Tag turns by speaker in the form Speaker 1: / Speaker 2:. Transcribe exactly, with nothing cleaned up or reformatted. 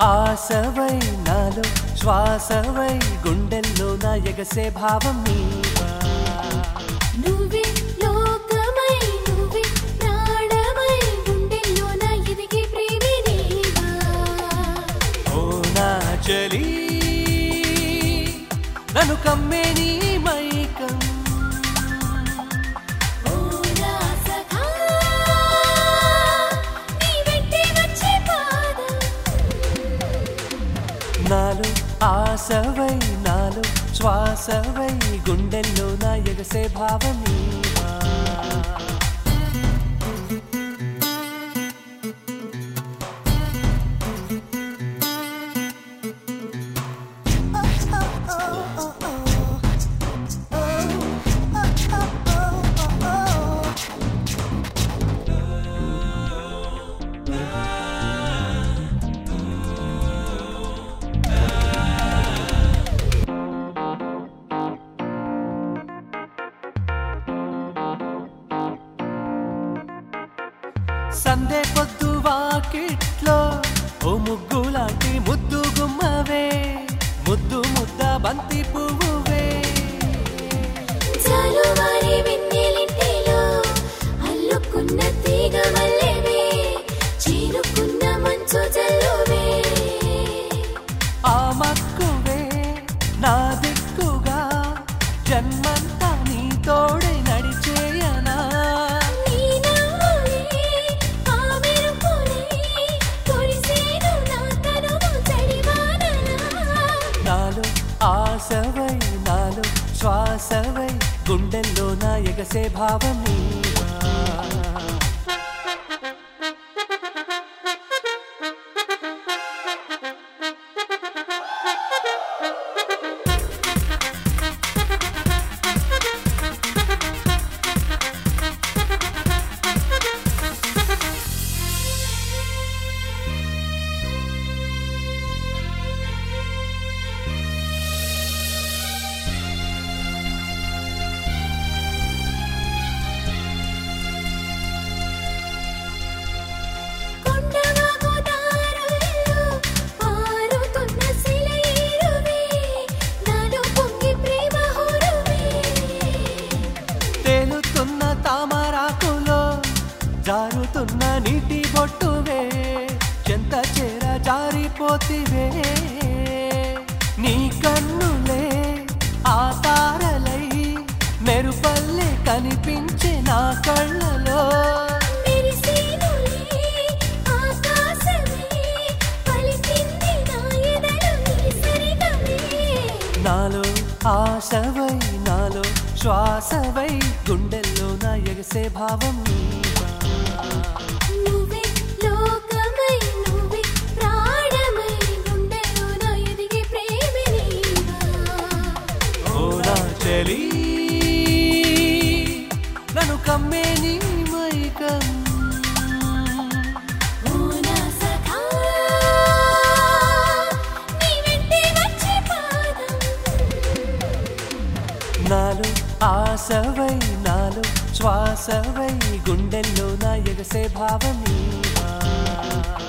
Speaker 1: ఆశవై నాలో శ్వాసవై గుండెల్లో నా ఎగసే భావం నీవా
Speaker 2: నువ్వే లోకమై నువ్వే ప్రాణమై గుండెల్లో నా ఎదిగే ప్రేమే నీవా
Speaker 1: ఓ నా చలి నన్ను కమ్మే నీ మైకం నాలో ఆశవై నాలో శ్వాసవై గుండెల్లో నా ఎగసే భావం నీవా సందే పొద్దు వాకిట్లో ఓ ముగ్గు లాంటి ముద్దు గుమ్మవే ముద్దు ముద్ద బంతి పువ్వువే
Speaker 2: జాలువారి వెన్నెలింటిలో అల్లుకున్న తీగ వల్లెవే చీరుకున్న మంచు జల్లువే
Speaker 1: ఆ మక్కువే నా దిక్కుగా జన్మంతా నీ తోడే నడిచేయనా ఆశవై నాలో శ్వాసవై గుండెల్లో నా ఎగసే భావం నీవా తామరాకులో జారుతున్న నీటి బొట్టువే చెంత చేర జారిపోతివే నీ కన్నులే ఆ తారలై మెరుపల్లే కనిపించే నా కళ్ళలో నాలో ఆశవై నాలో శ్వాసవై గుండెల్లో నా ఎగసే భావం నీవా
Speaker 2: నువ్వే లోకమై నువ్వే ప్రాణమై గుండెల్లో నా ఎదిగే ప్రేమే నీవా
Speaker 1: ఓ నా చలి నన్ను కమ్మే నీ మైకం నాలో ఆశవై నాలో శ్వాసవై గుండెల్లో నా ఎగసే భావం నీవా